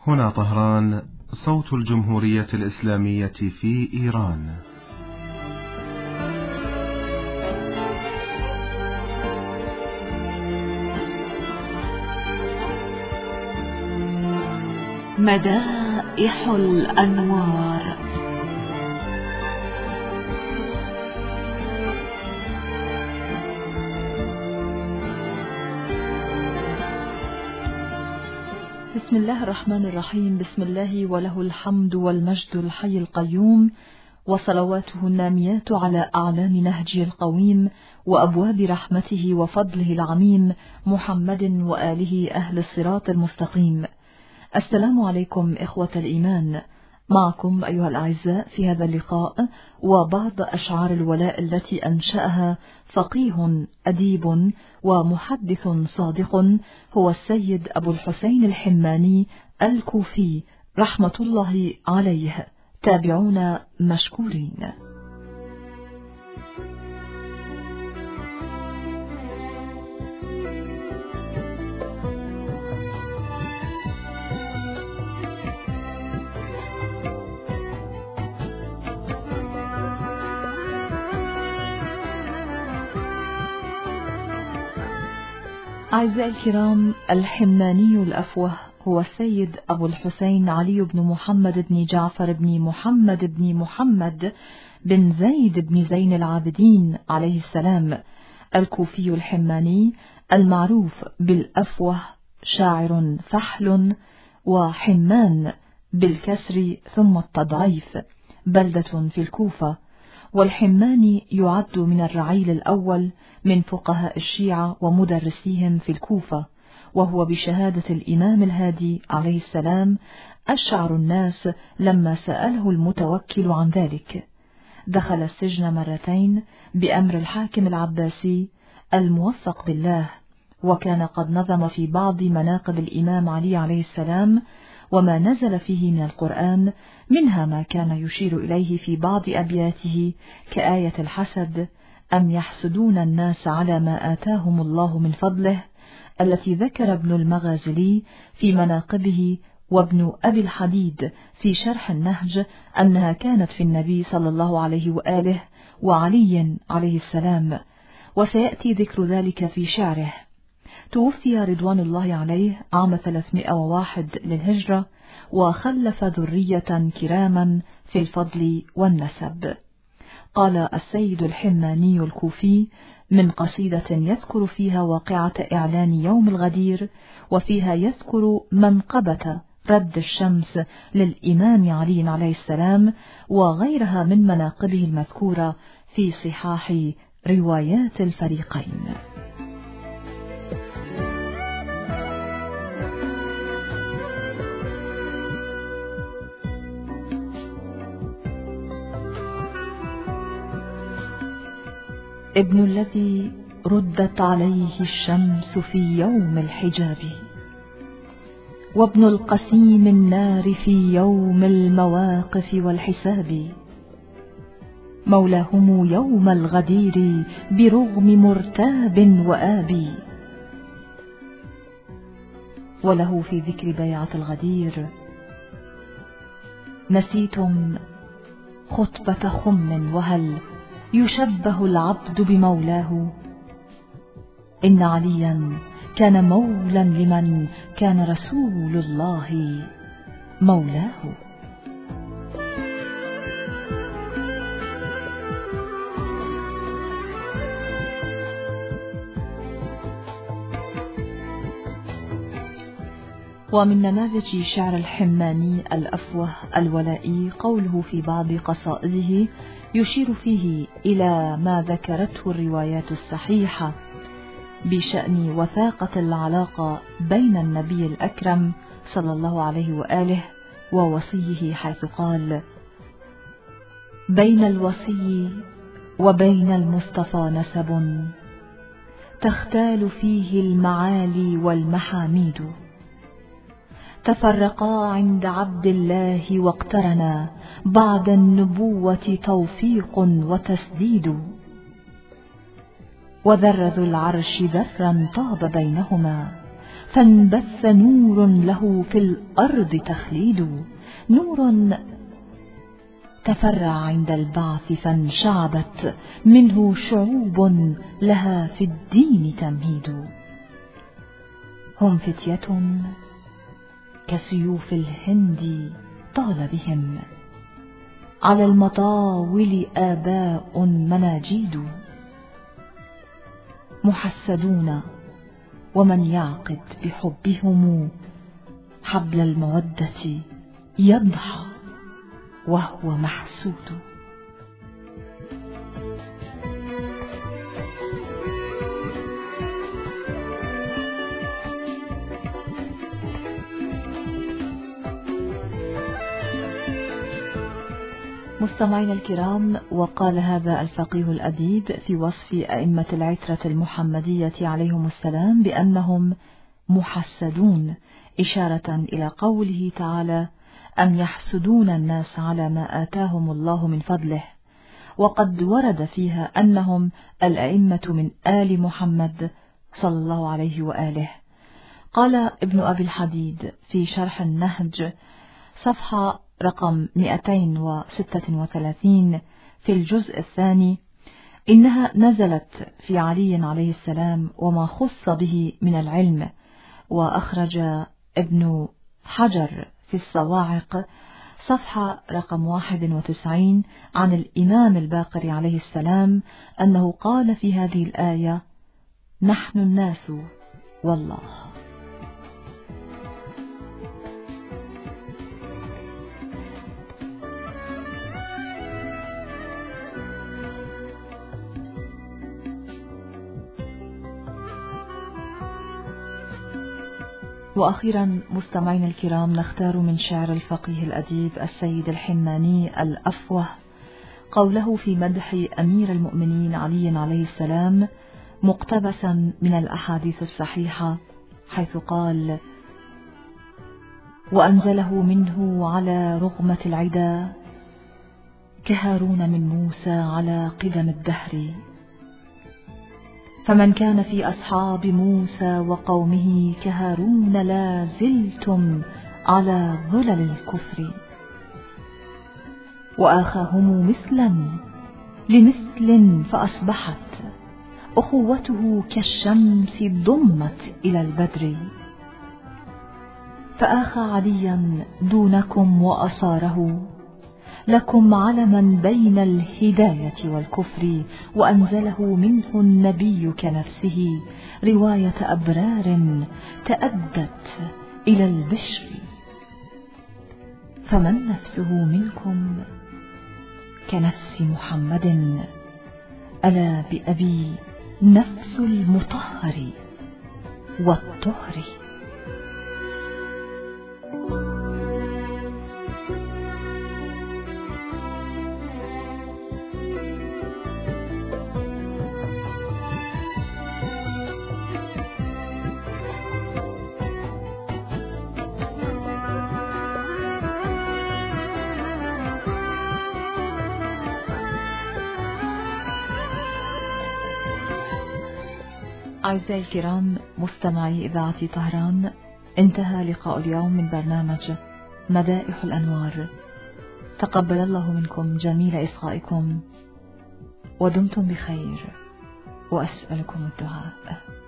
هنا طهران، صوت الجمهورية الإسلامية في إيران. مدائح الأنوار. بسم الله الرحمن الرحيم. بسم الله وله الحمد والمجد الحي القيوم، وصلواته الناميات على أعلام نهجه القويم وأبواب رحمته وفضله العميم، محمد وآله أهل الصراط المستقيم. السلام عليكم إخوة الإيمان، معكم أيها الأعزاء في هذا اللقاء وبعض أشعار الولاء التي أنشأها فقيه أديب ومحدث صادق هو السيد أبو الحسين الحماني الكوفي رحمة الله عليه. تابعونا مشكورين. أعزائي الكرام، الحماني الأفوه هو السيد أبو الحسين علي بن محمد بن جعفر بن محمد بن محمد بن زيد بن زين العابدين عليه السلام، الكوفي الحماني المعروف بالأفوه، شاعر فحل، وحمان بالكسر ثم التضعيف، بلدة في الكوفة. والحماني يعد من الرعيل الأول من فقهاء الشيعة ومدرسيهم في الكوفة، وهو بشهادة الإمام الهادي عليه السلام أشعر الناس لما سأله المتوكل عن ذلك. دخل السجن مرتين بأمر الحاكم العباسي الموفق بالله، وكان قد نظم في بعض مناقب الإمام علي عليه السلام وما نزل فيه من القرآن، منها ما كان يشير إليه في بعض أبياته كآية الحسد: أم يحسدون الناس على ما آتاهم الله من فضله، التي ذكر ابن المغازلي في مناقبه وابن أبي الحديد في شرح النهج أنها كانت في النبي صلى الله عليه وآله وعلي عليه السلام، وسيأتي ذكر ذلك في شعره. توفي رضوان الله عليه عام 301 للهجرة، وخلف ذرية كراما في الفضل والنسب. قال السيد الحماني الكوفي من قصيدة يذكر فيها واقعة إعلان يوم الغدير، وفيها يذكر منقبة رد الشمس للإمام علي عليه السلام وغيرها من مناقبه المذكورة في صحاح روايات الفريقين. ابن الذي ردت عليه الشمس في يوم الحجاب، وابن القسيم النار في يوم المواقف والحساب، مولاهم يوم الغدير برغم مرتاب وآبي. وله في ذكر بيعة الغدير: نسيتم خطبة خم وهل يشبه العبد بمولاه، إن عليا كان مولا لمن كان رسول الله مولاه. ومن نماذج شعر الحماني الأفوه الولائي قوله في بعض قصائده يشير فيه إلى ما ذكرته الروايات الصحيحة بشأن وثاقة العلاقة بين النبي الأكرم صلى الله عليه وآله ووصيه، حيث قال: بين الوصي وبين المصطفى نسب، تختال فيه المعالي والمحاميد، تفرقا عند عبد الله واقترنا بعد النبوة توفيق وتسديد، وذر ذو العرش ذرا طاب بينهما فانبث نور له في الأرض تخليد، نور تفرع عند البعث فانشعبت منه شعوب لها في الدين تمهيد. هم فتية كسيوف الهند طال بهم، على المطاول آباء مناجيد، محسدون ومن يعقد بحبهم حبل المودة يضحى وهو محسود. مستمعينا الكرام، وقال هذا الفقيه الأديب في وصف أئمة العترة المحمدية عليهم السلام بأنهم محسدون، إشارة إلى قوله تعالى: أم يحسدون الناس على ما آتاهم الله من فضله. وقد ورد فيها أنهم الأئمة من آل محمد صلى الله عليه وآله. قال ابن أبي الحديد في شرح النهج صفحة رقم 236 في الجزء الثاني: إنها نزلت في علي عليه السلام وما خص به من العلم. وأخرج ابن حجر في الصواعق صفحة رقم 91 عن الإمام الباقر عليه السلام أنه قال في هذه الآية: نحن الناس والله. وأخيرا مستمعين الكرام، نختار من شعر الفقيه الأديب السيد الحماني الأفوه قوله في مدح أمير المؤمنين علي عليه السلام مقتبسا من الأحاديث الصحيحة، حيث قال: وأنزله منه على رغمة العدا، كهارون من موسى على قدم الدهر، فمن كان في أصحاب موسى وقومه كهارون لا زلتم على ظلل الكفر، وآخاهم مثلا لمثل فأصبحت أخوته كالشمس ضمت إلى البدر، فآخى عليا دونكم وأصاره لكم علما بين الهداية والكفر، وأنزله منه النبي كنفسه رواية أبرار تأدت إلى البشر، فمن نفسه منكم كنفس محمد، ألا بأبي نفس المطهر والطهر. أعزائي الكرام مستمعي إذاعة طهران، انتهى لقاء اليوم من برنامج مدائح الأنوار. تقبل الله منكم جميل إصغائكم، ودمتم بخير، وأسألكم الدعاء.